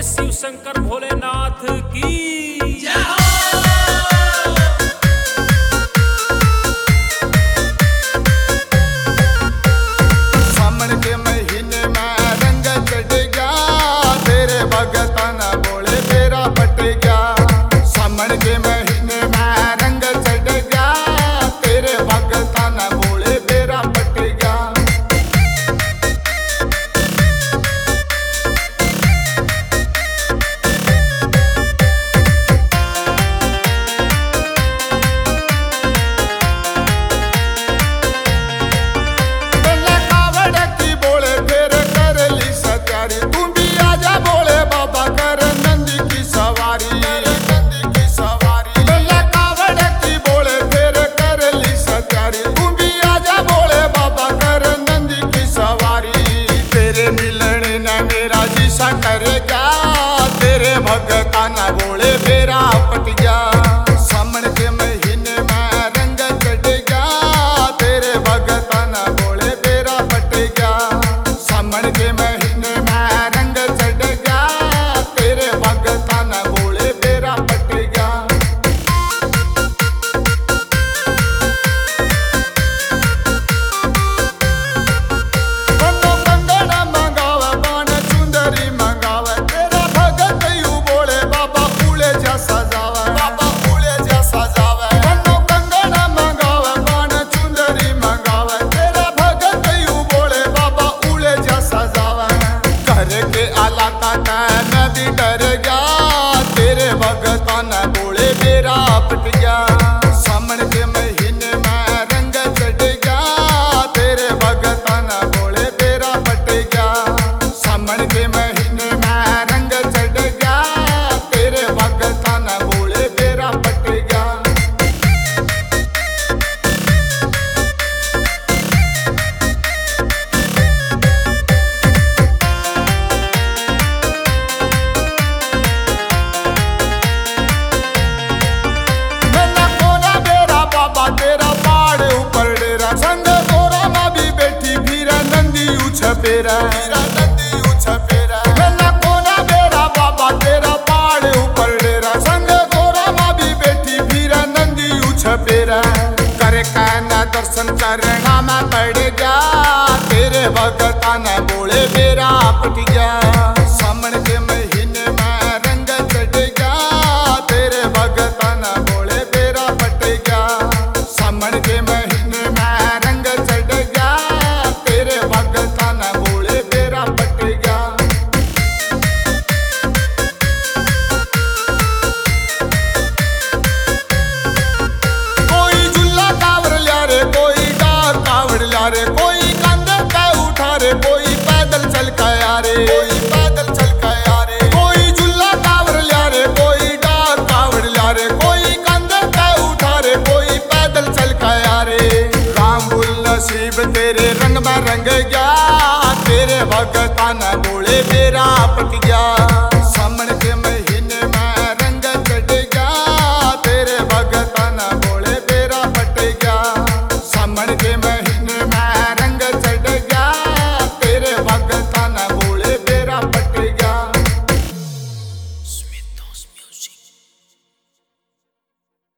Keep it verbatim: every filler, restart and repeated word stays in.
शिव शंकर भोलेनाथ की जय हो। सावन के महीने में रंग चढ़ गया, तेरे भगता न बोले तेरा पट गया। सावन के महीने में रंग चढ़ गया, तेरे भगता न बोले तेरा पट गया। करेगा तेरे भगता न बोले मेरा पट गया। सावन के महीने में रंग चढ़ गया, तेरे भगता न बोले मेरा पट गया। सावन के महीने में रंग चढ़ गया, तेरे भगता न बोले मेरा पट गया। नदी डर गया, तेरे भगता न बोले मेरा पट गया। सावन के महीने में रंग चढ़ गया, तेरे भगता न बोले मेरा पट गया। सावन के महीने में रंग चढ़ गया, तेरे भगता न बोले मेरा पट गया। संग तोरा माँ भी बैठी भीरा नंदी उछपेरा, नंदी उछपेरा। मेला कोना बेरा बाबा तेरा पहाड़ ऊपर डेरा, संग तोरा माँ भी बैठी भीरा नंदी उछपेरा। करे कहना दर्शन करना मैं पड़ गया, तेरे भगता न बोले मेरा पट गया। सावन के महीने में रंग चढ़ गया, तेरे भगता न बोले मेरा पट गया। सावन के महीने रे कोई कंधे पे उठा रे, कोई पैदल चल कया रे, कोई पैदल चल कया रे। कोई झूला कावड़ लिया रे, कोई डार कावड़ लिया रे, कोई कंधे पे उठा रे, कोई पैदल चल कया रे। राम बुल नसीब तेरे रंग में रंग गया, तेरे भगता न बोले मेरा पट गया।